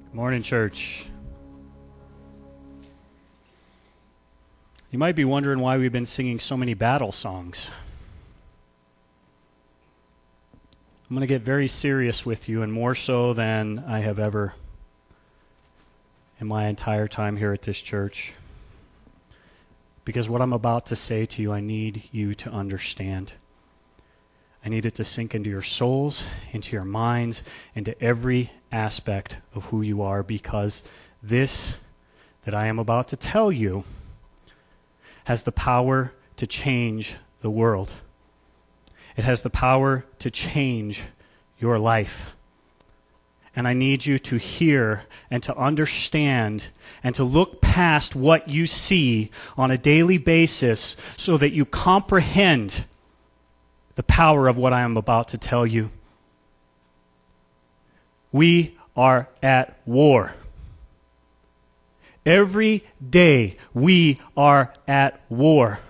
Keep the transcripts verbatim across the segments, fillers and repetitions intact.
Morning, church. You might be wondering why we've been singing so many battle songs. I'm going to get very serious with you, and more so than I have ever in my entire time here at this church. Because what I'm about to say to you, I need you to understand. I need it to sink into your souls, into your minds, into every aspect of who you are, because this that I am about to tell you has the power to change the world. It has the power to change your life. And I need you to hear and to understand and to look past what you see on a daily basis so that you comprehend the power of what I am about to tell you. We are at war. Every day we are at war.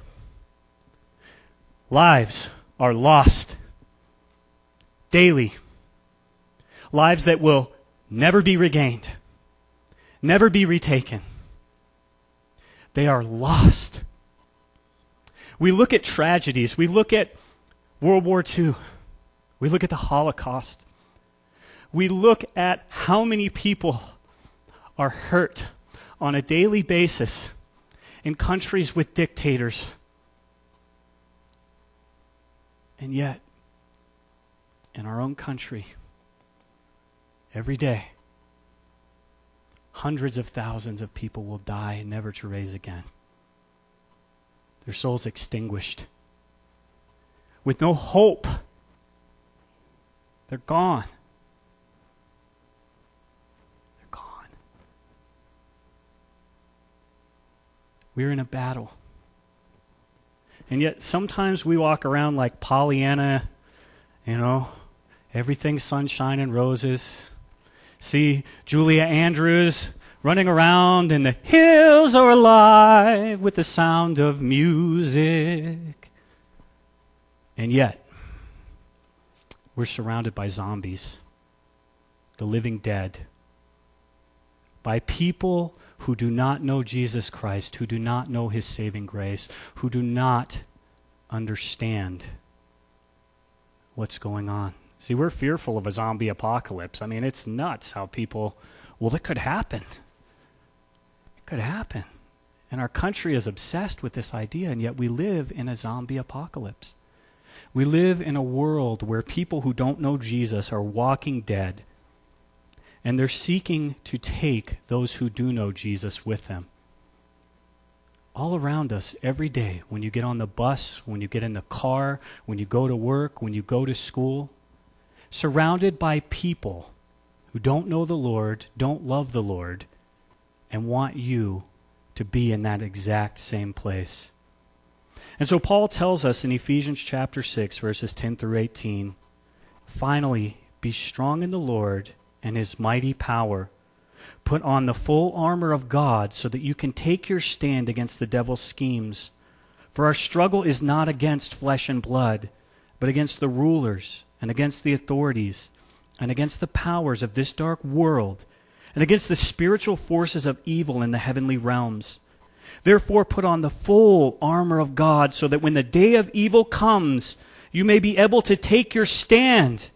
Lives are lost daily. Lives that will never be regained, never be retaken. They are lost. We look at tragedies. We look at World War Two. We look at the Holocaust. We look at how many people are hurt on a daily basis in countries with dictators. And yet, in our own country, every day, hundreds of thousands of people will die never to rise again. Their souls extinguished. With no hope. They're gone. They're gone. We're in a battle. And yet sometimes we walk around like Pollyanna, you know, everything's sunshine and roses. See Julia Andrews running around and the hills are alive with the sound of music. And yet, we're surrounded by zombies, the living dead, by people who do not know Jesus Christ, who do not know his saving grace, who do not understand what's going on. See, we're fearful of a zombie apocalypse. I mean, it's nuts how people, well, it could happen. It could happen. And our country is obsessed with this idea, and yet we live in a zombie apocalypse. We live in a world where people who don't know Jesus are walking dead, and they're seeking to take those who do know Jesus with them. All around us, every day, when you get on the bus, when you get in the car, when you go to work, when you go to school, surrounded by people who don't know the Lord, don't love the Lord, and want you to be in that exact same place. And so Paul tells us in Ephesians chapter six, verses ten through eighteen, finally, be strong in the Lord and his mighty power. Put on the full armor of God so that you can take your stand against the devil's schemes. For our struggle is not against flesh and blood, but against the rulers and against the authorities and against the powers of this dark world and against the spiritual forces of evil in the heavenly realms. Therefore, put on the full armor of God so that when the day of evil comes, you may be able to take your stand.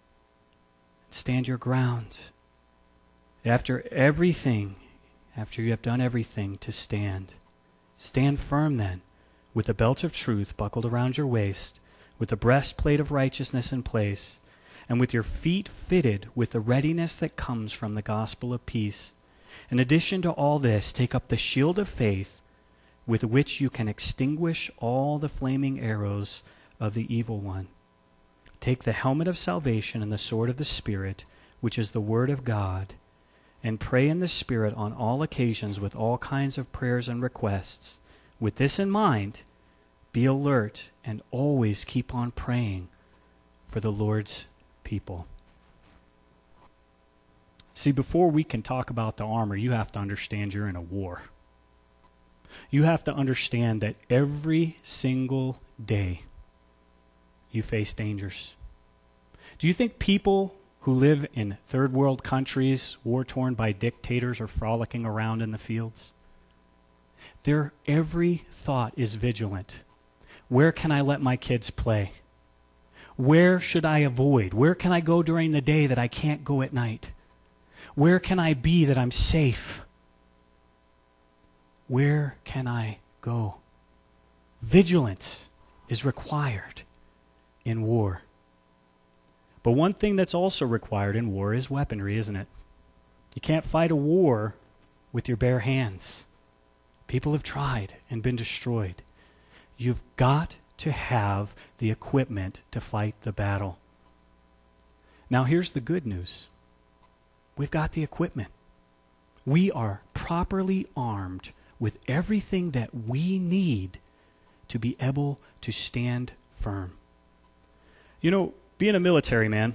Stand your ground. After everything, after you have done everything, to stand. Stand firm then, with the belt of truth buckled around your waist, with the breastplate of righteousness in place, and with your feet fitted with the readiness that comes from the gospel of peace. In addition to all this, take up the shield of faith, with which you can extinguish all the flaming arrows of the evil one. Take the helmet of salvation and the sword of the Spirit, which is the word of God, and pray in the Spirit on all occasions with all kinds of prayers and requests. With this in mind, be alert and always keep on praying for the Lord's people. See, before we can talk about the armor, you have to understand you're in a war. You have to understand that every single day you face dangers. Do you think people who live in third world countries, war-torn by dictators, or frolicking around in the fields. Their every thought is vigilant. Where can I let my kids play? Where should I avoid? Where can I go during the day that I can't go at night? Where can I be that I'm safe? Where can I go? Vigilance is required in war. But one thing that's also required in war is weaponry, isn't it? You can't fight a war with your bare hands. People have tried and been destroyed. You've got to have the equipment to fight the battle. Now here's the good news. We've got the equipment. We are properly armed with everything that we need to be able to stand firm. You know, being a military man,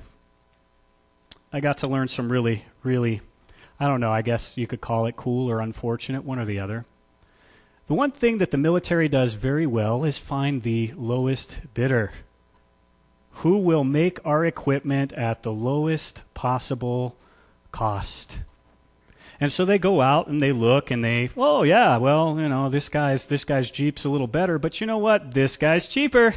I got to learn some really, really, I don't know, I guess you could call it cool or unfortunate, one or the other. The one thing that the military does very well is find the lowest bidder. Who will make our equipment at the lowest possible cost? And so they go out and they look and they, oh yeah, well, you know, this guy's this guy's Jeep's a little better, but you know what? This guy's cheaper.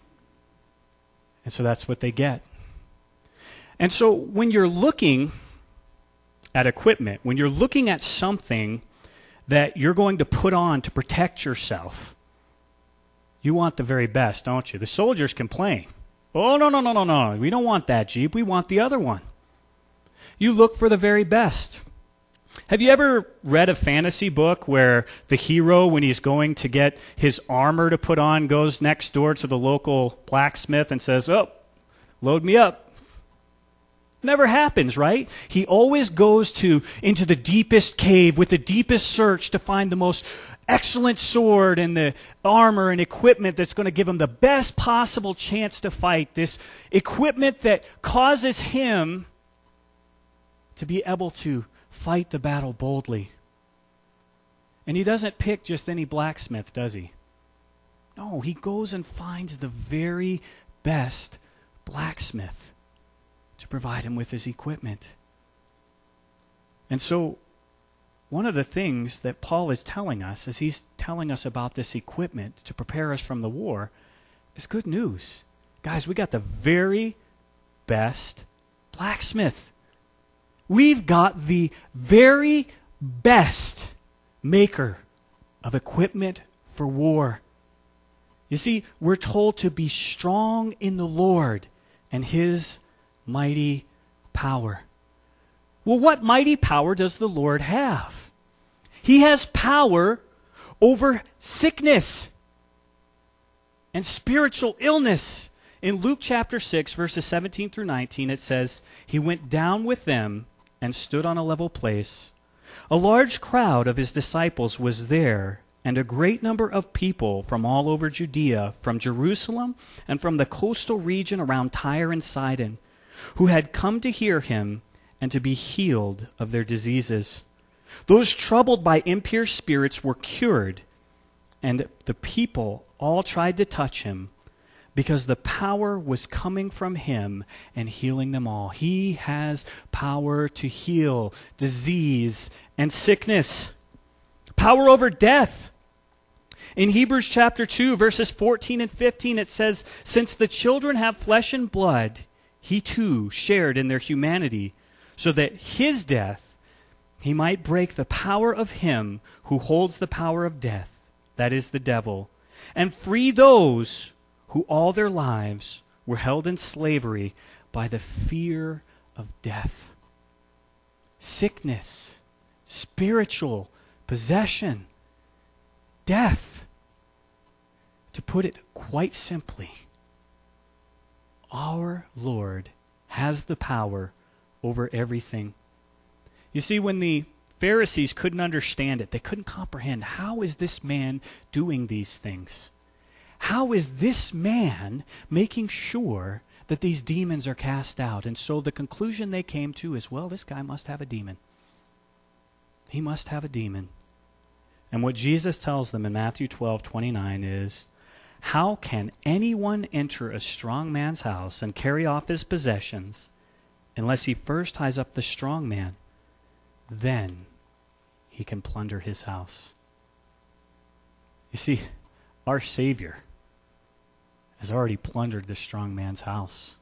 And so that's what they get. And so when you're looking at equipment, when you're looking at something that you're going to put on to protect yourself, you want the very best, don't you? The soldiers complain. Oh, no, no, no, no, no. We don't want that Jeep. We want the other one. You look for the very best. Have you ever read a fantasy book where the hero, when he's going to get his armor to put on, goes next door to the local blacksmith and says, oh, load me up? Never happens, right? He always goes to into the deepest cave with the deepest search to find the most excellent sword and the armor and equipment that's going to give him the best possible chance to fight. This equipment that causes him to be able to fight the battle boldly. And he doesn't pick just any blacksmith, does he? No, he goes and finds the very best blacksmith to provide him with his equipment. And so, one of the things that Paul is telling us as he's telling us about this equipment to prepare us from the war is good news. Guys, we got the very best blacksmith. We've got the very best maker of equipment for war. You see, we're told to be strong in the Lord and His mighty power. Well, what mighty power does the Lord have? He has power over sickness and spiritual illness. In Luke chapter six, verses seventeen through nineteen, it says, He went down with them and stood on a level place. A large crowd of His disciples was there, and a great number of people from all over Judea, from Jerusalem, and from the coastal region around Tyre and Sidon, who had come to hear Him and to be healed of their diseases. Those troubled by impure spirits were cured, and the people all tried to touch Him, because the power was coming from Him and healing them all. He has power to heal disease and sickness. Power over death. In Hebrews chapter two, verses fourteen and fifteen, it says, Since the children have flesh and blood, He too shared in their humanity, so that His death, He might break the power of him who holds the power of death, that is the devil, and free those who all their lives were held in slavery by the fear of death. Sickness, spiritual possession, death. To put it quite simply, our Lord has the power over everything. You see, when the Pharisees couldn't understand it, they couldn't comprehend, how is this man doing these things? How is this man making sure that these demons are cast out? And so the conclusion they came to is, well, this guy must have a demon. He must have a demon. And what Jesus tells them in Matthew twelve twenty-nine is, how can anyone enter a strong man's house and carry off his possessions unless he first ties up the strong man. Then he can plunder his house. You see, our Savior has already plundered the strong man's house.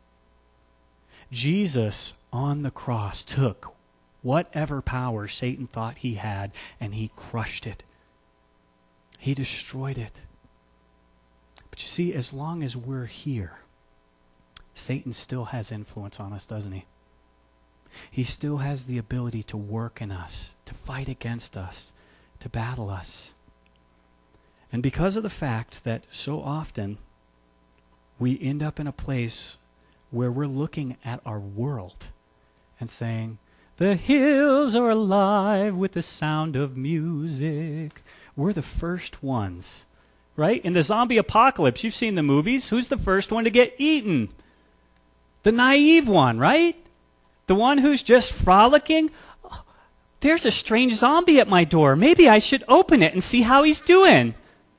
Jesus on the cross took whatever power Satan thought he had, and he crushed it. He destroyed it. But you see, as long as we're here, Satan still has influence on us, doesn't he? He still has the ability to work in us, to fight against us, to battle us. And because of the fact that so often we end up in a place where we're looking at our world and saying, the hills are alive with the sound of music. We're the first ones, right? In the zombie apocalypse, you've seen the movies. Who's the first one to get eaten? The naive one, right? The one who's just frolicking. Oh, there's a strange zombie at my door. Maybe I should open it and see how he's doing.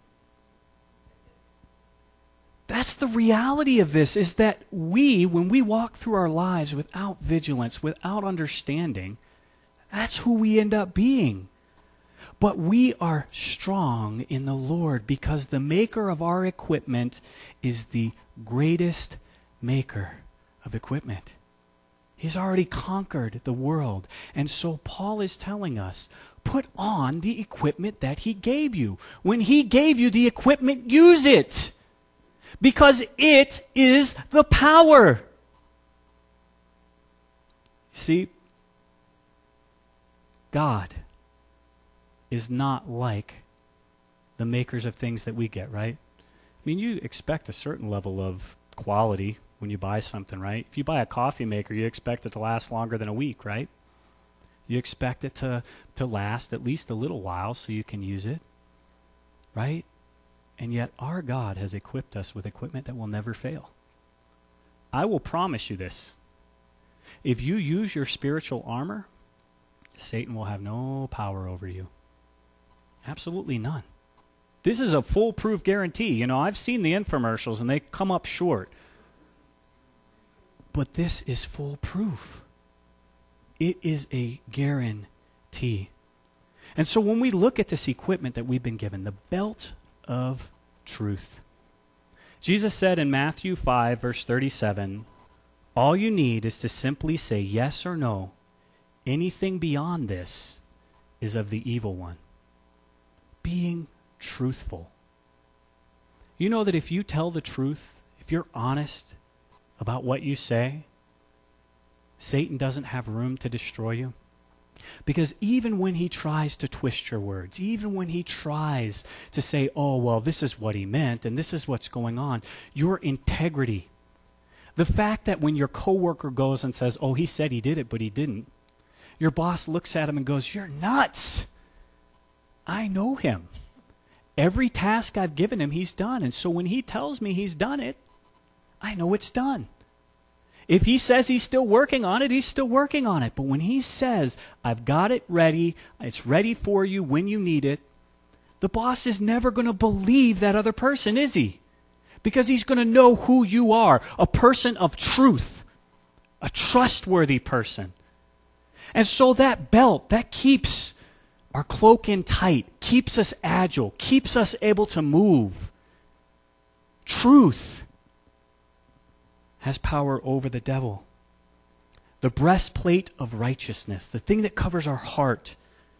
That's the reality of this, is that we, when we walk through our lives without vigilance, without understanding, that's who we end up being. But we are strong in the Lord because the maker of our equipment is the greatest maker of equipment. He's already conquered the world. And so Paul is telling us, put on the equipment that he gave you. When he gave you the equipment, use it. Because it is the power. See, God is not like the makers of things that we get, right? I mean, you expect a certain level of quality when you buy something, right? If you buy a coffee maker, you expect it to last longer than a week, right? You expect it to, to last at least a little while so you can use it, right? And yet our God has equipped us with equipment that will never fail. I will promise you this. If you use your spiritual armor, Satan will have no power over you. Absolutely none. This is a foolproof guarantee. You know, I've seen the infomercials and they come up short. But this is foolproof. It is a guarantee. And so when we look at this equipment that we've been given, the belt of truth. Jesus said in Matthew five, verse thirty-seven, all you need is to simply say yes or no. Anything beyond this is of the evil one. Being truthful. You know that if you tell the truth, if you're honest about what you say, Satan doesn't have room to destroy you. Because even when he tries to twist your words, even when he tries to say, oh, well, this is what he meant and this is what's going on, your integrity, the fact that when your coworker goes and says, oh, he said he did it, but he didn't, your boss looks at him and goes, you're nuts. I know him. Every task I've given him, he's done. And so when he tells me he's done it, I know it's done. If he says he's still working on it, he's still working on it. But when he says, I've got it ready, it's ready for you when you need it, the boss is never going to believe that other person, is he? Because he's going to know who you are, a person of truth, a trustworthy person. And so that belt, that keeps our cloak in tight, keeps us agile, keeps us able to move. Truth has power over the devil. The breastplate of righteousness, the thing that covers our heart.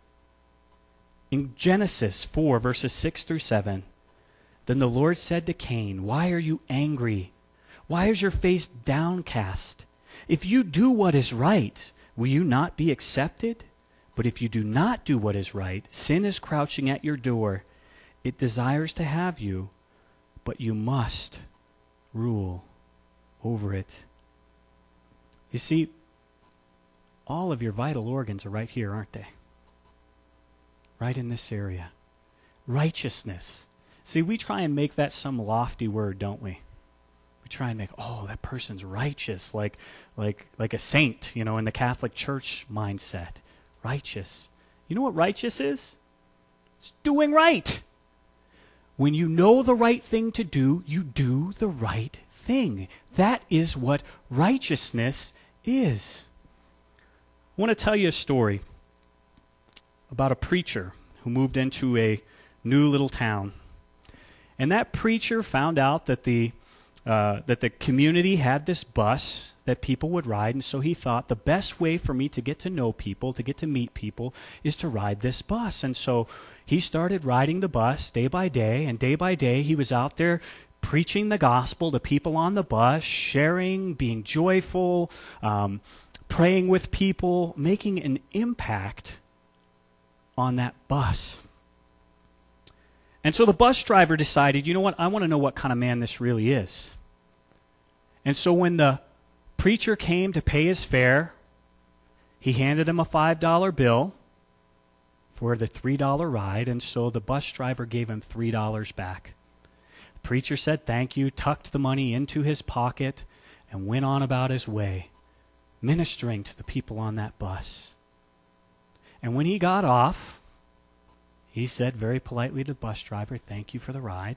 In Genesis four, verses six through seven, then the Lord said to Cain, why are you angry? Why is your face downcast? If you do what is right, will you not be accepted? But if you do not do what is right, sin is crouching at your door. It desires to have you, but you must rule over it. You see, all of your vital organs are right here, aren't they? Right in this area. Righteousness. See, we try and make that some lofty word, don't we? We try and make, oh, that person's righteous, like, like, like a saint, you know, in the Catholic Church mindset. Righteous. You know what righteous is? It's doing right. When you know the right thing to do, you do the right thing. That is what righteousness is. I want to tell you a story about a preacher who moved into a new little town. And that preacher found out that the uh, that the community had this bus that people would ride, and so he thought the best way for me to get to know people, to get to meet people, is to ride this bus. And so he started riding the bus day by day, and day by day he was out there preaching the gospel to people on the bus, sharing, being joyful, um, praying with people, making an impact on that bus. And so the bus driver decided, you know what, I want to know what kind of man this really is. And so when the preacher came to pay his fare, he handed him a five dollar bill for the three dollar ride, and so the bus driver gave him three dollars back. The preacher said thank you, tucked the money into his pocket, and went on about his way, ministering to the people on that bus. And when he got off, he said very politely to the bus driver, thank you for the ride,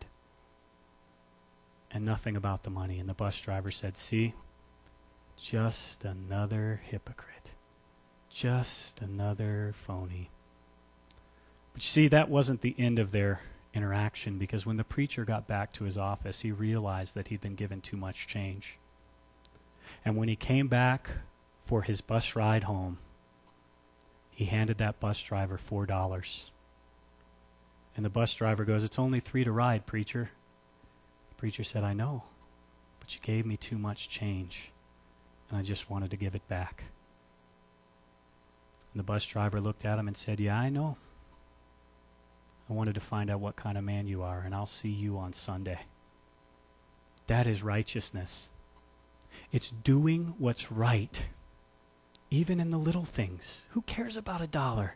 and nothing about the money. And the bus driver said, see, just another hypocrite, just another phony. But you see, that wasn't the end of their interaction, because when the preacher got back to his office, he realized that he'd been given too much change. And when he came back for his bus ride home, he handed that bus driver four dollars. And the bus driver goes, it's only three to ride, preacher. The preacher said, I know, but you gave me too much change, and I just wanted to give it back. And the bus driver looked at him and said, yeah, I know. I wanted to find out what kind of man you are, and I'll see you on Sunday. That is righteousness. It's doing what's right, even in the little things. Who cares about a dollar?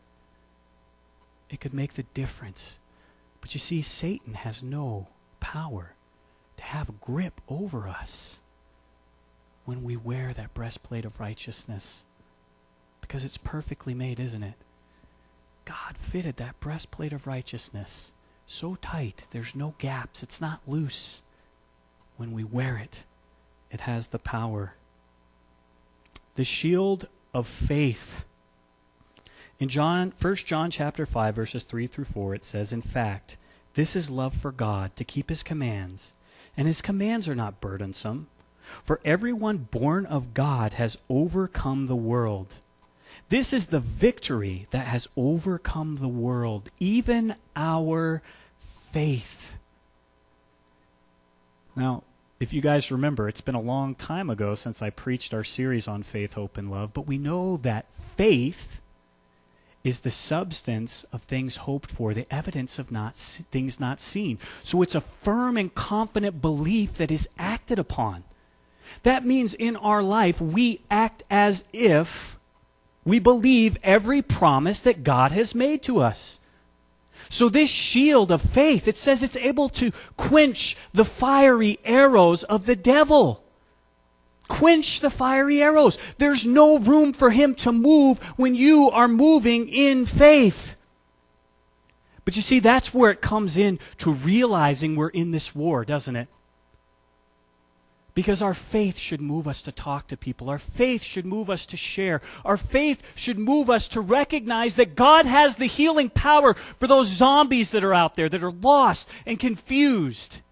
It could make the difference. But you see, Satan has no power to have a grip over us when we wear that breastplate of righteousness, because it's perfectly made, isn't it? God fitted that breastplate of righteousness so tight, there's no gaps, it's not loose. When we wear it, it has the power. The shield of faith. In John, First John chapter five, verses three through four, it says, in fact, this is love for God, to keep his commands, and his commands are not burdensome. For everyone born of God has overcome the world. This is the victory that has overcome the world, even our faith. Now, if you guys remember, it's been a long time ago since I preached our series on faith, hope, and love, but we know that faith is the substance of things hoped for, the evidence of not things not seen. So it's a firm and confident belief that is acted upon. That means in our life we act as if we believe every promise that God has made to us. So this shield of faith, it says it's able to quench the fiery arrows of the devil. Quench the fiery arrows. There's no room for him to move when you are moving in faith. But you see, that's where it comes in to realizing we're in this war, doesn't it? Because our faith should move us to talk to people. Our faith should move us to share. Our faith should move us to recognize that God has the healing power for those zombies that are out there that are lost and confused.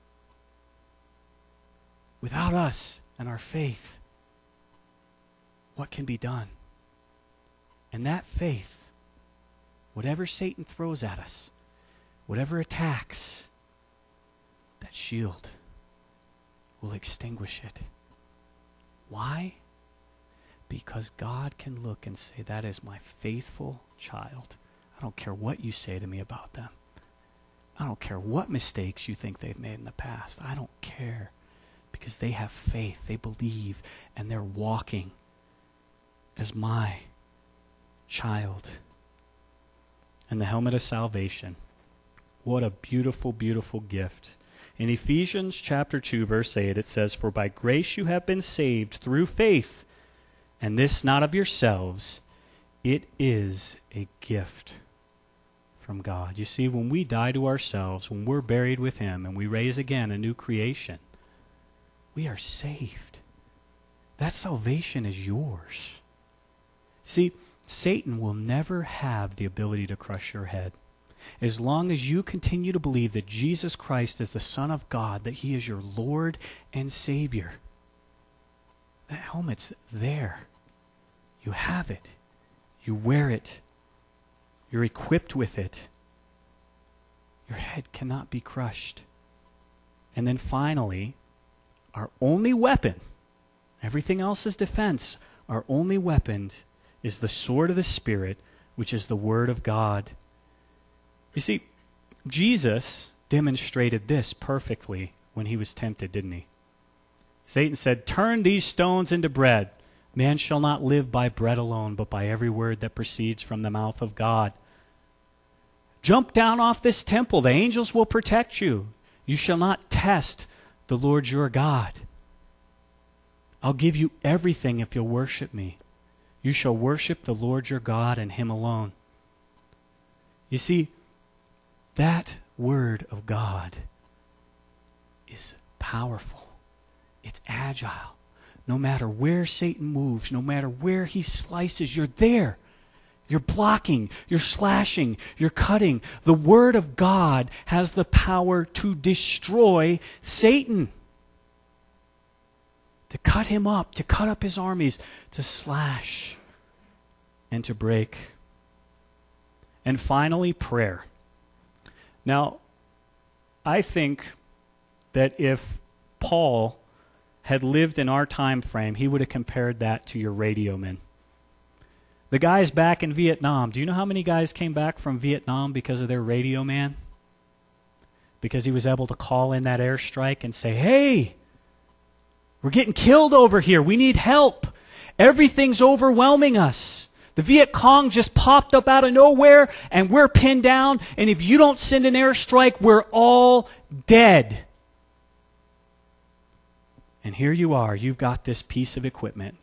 Without us and our faith, what can be done? And that faith, whatever Satan throws at us, whatever attacks, that shield will extinguish it. Why? Because God can look and say, that is my faithful child. I don't care what you say to me about them. I don't care what mistakes you think they've made in the past. I don't care, because they have faith, they believe, and they're walking as my child. And the helmet of salvation. What a beautiful, beautiful gift. In Ephesians chapter two, verse eight, it says, for by grace you have been saved through faith, and this not of yourselves, it is a gift from God. You see, when we die to ourselves, when we're buried with him, and we raise again a new creation, we are saved. that salvation is yours. See, Satan will never have the ability to crush your head. As long as you continue to believe that Jesus Christ is the Son of God, that he is your Lord and Savior, that helmet's there. You have it. You wear it. You're equipped with it. Your head cannot be crushed. And then finally, our only weapon, everything else is defense, our only weapon is the sword of the Spirit, which is the Word of God. You see, Jesus demonstrated this perfectly when he was tempted, didn't he? Satan said, "Turn these stones into bread. Man shall not live by bread alone, but by every word that proceeds from the mouth of God. Jump down off this temple. The angels will protect you. You shall not test the Lord your God. I'll give you everything if you'll worship me. You shall worship the Lord your God and him alone." You see, that word of God is powerful. It's agile. No matter where Satan moves, no matter where he slices, you're there. You're blocking, you're slashing, you're cutting. The Word of God has the power to destroy Satan, to cut him up, to cut up his armies, to slash and to break. And finally, prayer. Now, I think that if Paul had lived in our time frame, he would have compared that to your radio men. The guys back in Vietnam, do you know how many guys came back from Vietnam because of their radio man? Because he was able to call in that airstrike and say, "Hey, we're getting killed over here. We need help. Everything's overwhelming us. The Viet Cong just popped up out of nowhere and we're pinned down. And if you don't send an airstrike, we're all dead." And here you are. You've got this piece of equipment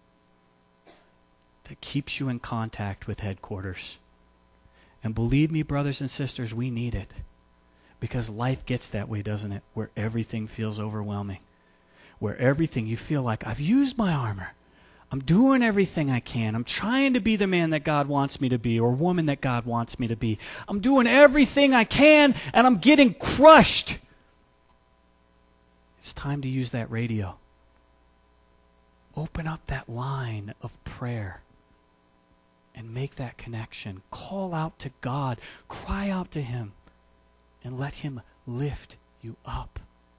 that keeps you in contact with headquarters. And believe me, brothers and sisters, we need it. Because life gets that way, doesn't it? Where everything feels overwhelming. Where everything, you feel like, I've used my armor. I'm doing everything I can. I'm trying to be the man that God wants me to be, or woman that God wants me to be. I'm doing everything I can, and I'm getting crushed. It's time to use that radio. Open up that line of prayer and make that connection. Call out to God. Cry out to him and let him lift you up.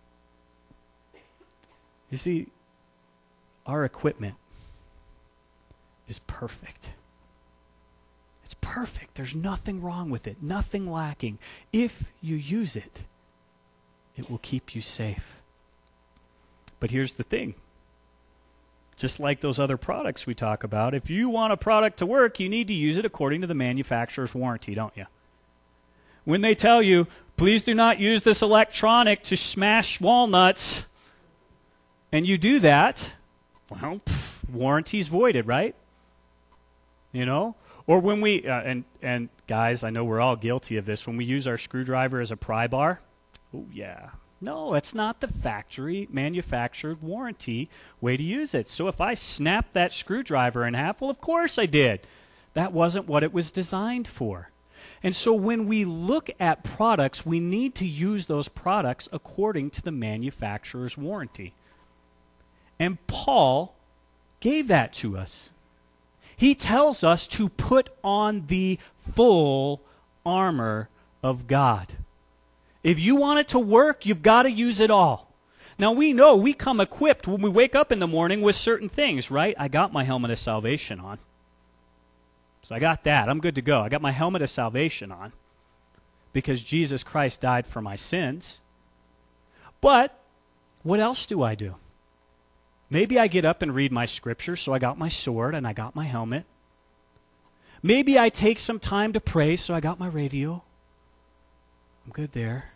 You see, our equipment is perfect. It's perfect. There's nothing wrong with it, nothing lacking. If you use it, it will keep you safe. But here's the thing. Just like those other products we talk about, if you want a product to work, you need to use it according to the manufacturer's warranty, don't you? When they tell you, please do not use this electronic to smash walnuts, and you do that, well, pff, warranty's voided, right? You know? Or when we, uh, and, and guys, I know we're all guilty of this, when we use our screwdriver as a pry bar, oh yeah. No, it's not the factory manufactured warranty way to use it. So if I snapped that screwdriver in half, well, of course I did. That wasn't what it was designed for. And so when we look at products, we need to use those products according to the manufacturer's warranty. And Paul gave that to us. He tells us to put on the full armor of God. If you want it to work, you've got to use it all. Now, we know we come equipped when we wake up in the morning with certain things, right? I got my helmet of salvation on. So I got that. I'm good to go. I got my helmet of salvation on because Jesus Christ died for my sins. But what else do I do? Maybe I get up and read my scripture, so I got my sword and I got my helmet. Maybe I take some time to pray, so I got my radio. I'm good there.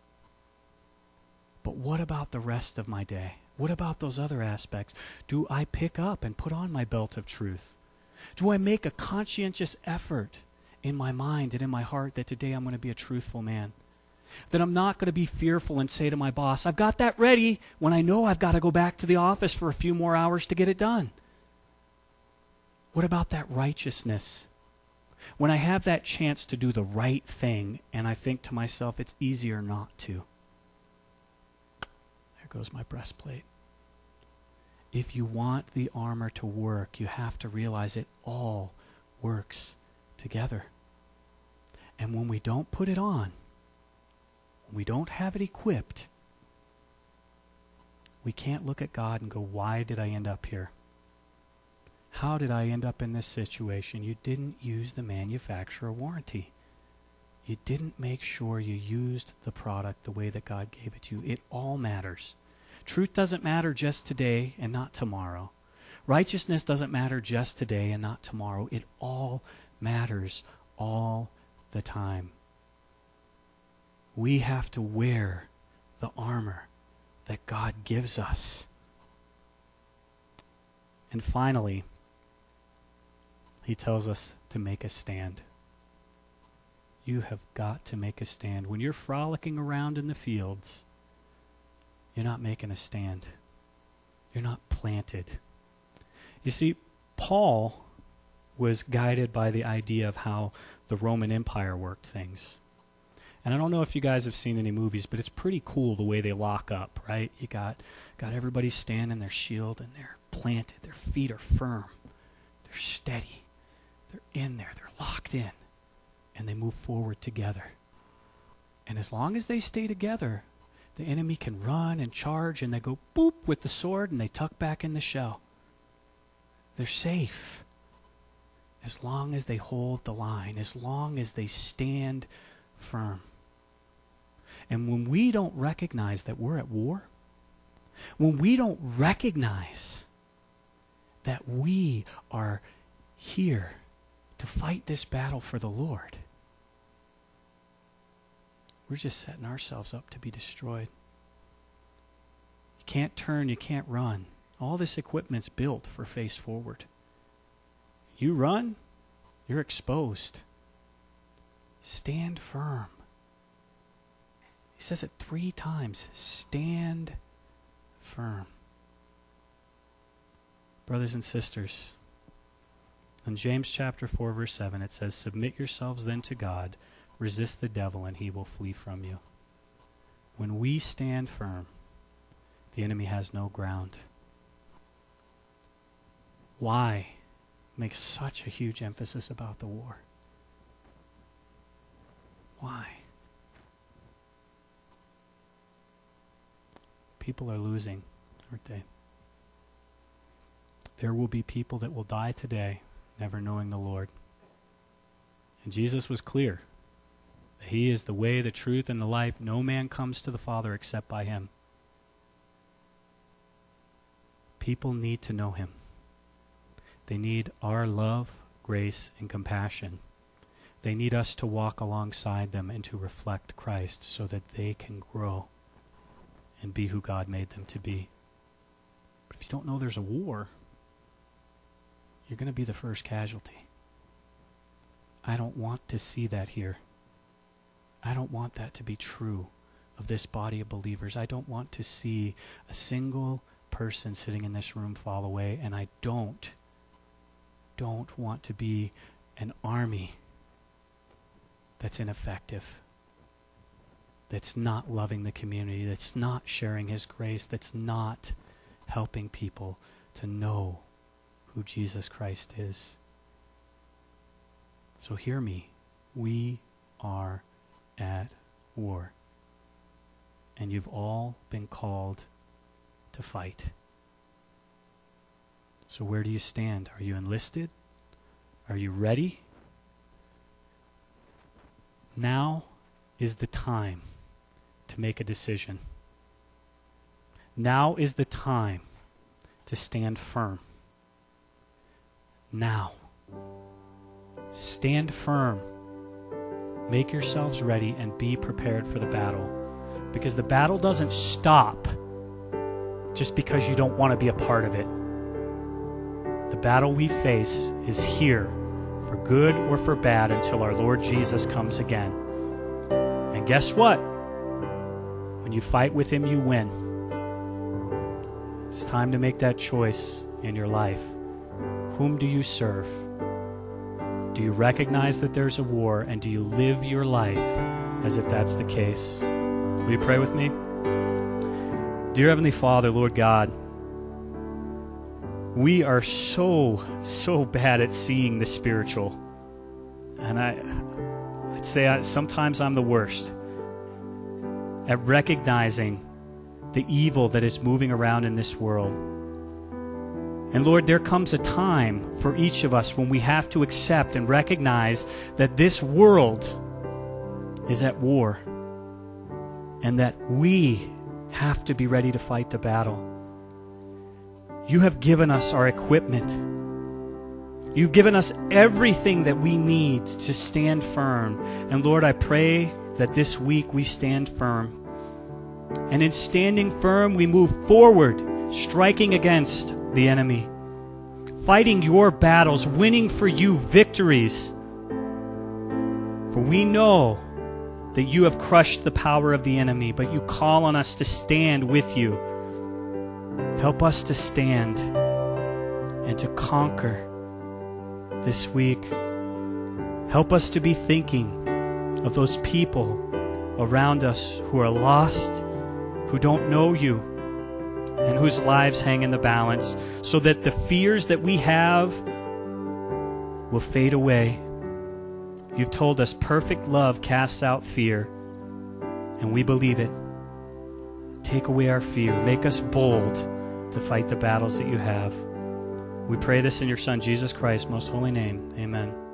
But what about the rest of my day? What about those other aspects? Do I pick up and put on my belt of truth? Do I make a conscientious effort in my mind and in my heart that today I'm going to be a truthful man? That I'm not going to be fearful and say to my boss, I've got that ready, when I know I've got to go back to the office for a few more hours to get it done. What about that righteousness? When I have that chance to do the right thing and I think to myself, it's easier not to. There goes my breastplate. If you want the armor to work, you have to realize it all works together. And when we don't put it on, when we don't have it equipped, we can't look at God and go, why did I end up here? How did I end up in this situation? You didn't use the manufacturer warranty. You didn't make sure you used the product the way that God gave it to you. It all matters. Truth doesn't matter just today and not tomorrow. Righteousness doesn't matter just today and not tomorrow. It all matters all the time. We have to wear the armor that God gives us. And finally, he tells us to make a stand. You have got to make a stand. When you're frolicking around in the fields, you're not making a stand. You're not planted. You see, Paul was guided by the idea of how the Roman Empire worked things. And I don't know if you guys have seen any movies, but it's pretty cool the way they lock up, right? You got, got everybody standing their shield and they're planted. Their feet are firm. They're steady. They're in there. They're locked in. And they move forward together. And as long as they stay together, the enemy can run and charge, and they go boop with the sword, and they tuck back in the shell. They're safe as long as they hold the line, as long as they stand firm. And when we don't recognize that we're at war, when we don't recognize that we are here to fight this battle for the Lord, we're just setting ourselves up to be destroyed. You can't turn, you can't run. All this equipment's built for face forward. You run, you're exposed. Stand firm. He says it three times. Stand firm. Brothers and sisters, in James chapter four, verse seven, it says, submit yourselves then to God, resist the devil, and he will flee from you. When we stand firm, the enemy has no ground. Why make such a huge emphasis about the war? Why? People are losing, aren't they? There will be people that will die today never knowing the Lord. And Jesus was clear that he is the way, the truth, and the life. No man comes to the Father except by him. People need to know him. They need our love, grace, and compassion. They need us to walk alongside them and to reflect Christ so that they can grow and be who God made them to be. But if you don't know there's a war, you're going to be the first casualty. I don't want to see that here. I don't want that to be true of this body of believers. I don't want to see a single person sitting in this room fall away, and I don't, don't want to be an army that's ineffective, that's not loving the community, that's not sharing his grace, that's not helping people to know who Jesus Christ is. So hear me. We are at war. And you've all been called to fight. So where do you stand? Are you enlisted? Are you ready? Now is the time to make a decision. Now is the time to stand firm. Now. Stand firm. Make yourselves ready and be prepared for the battle. Because the battle doesn't stop just because you don't want to be a part of it. The battle we face is here for good or for bad until our Lord Jesus comes again. And guess what? When you fight with him, you win. It's time to make that choice in your life. Whom do you serve? Do you recognize that there's a war, and do you live your life as if that's the case? Will you pray with me? Dear Heavenly Father, Lord God, we are so, so bad at seeing the spiritual. And I, I'd say I, sometimes I'm the worst at recognizing the evil that is moving around in this world. And Lord, there comes a time for each of us when we have to accept and recognize that this world is at war and that we have to be ready to fight the battle. You have given us our equipment. You've given us everything that we need to stand firm. And Lord, I pray that this week we stand firm. And in standing firm, we move forward, striking against the enemy, fighting your battles, winning for you victories. For we know that you have crushed the power of the enemy, but you call on us to stand with you. Help us to stand and to conquer this week. Help us to be thinking of those people around us who are lost, who don't know you, and whose lives hang in the balance, so that the fears that we have will fade away. You've told us perfect love casts out fear, and we believe it. Take away our fear. Make us bold to fight the battles that you have. We pray this in your Son, Jesus Christ's most holy name. Amen.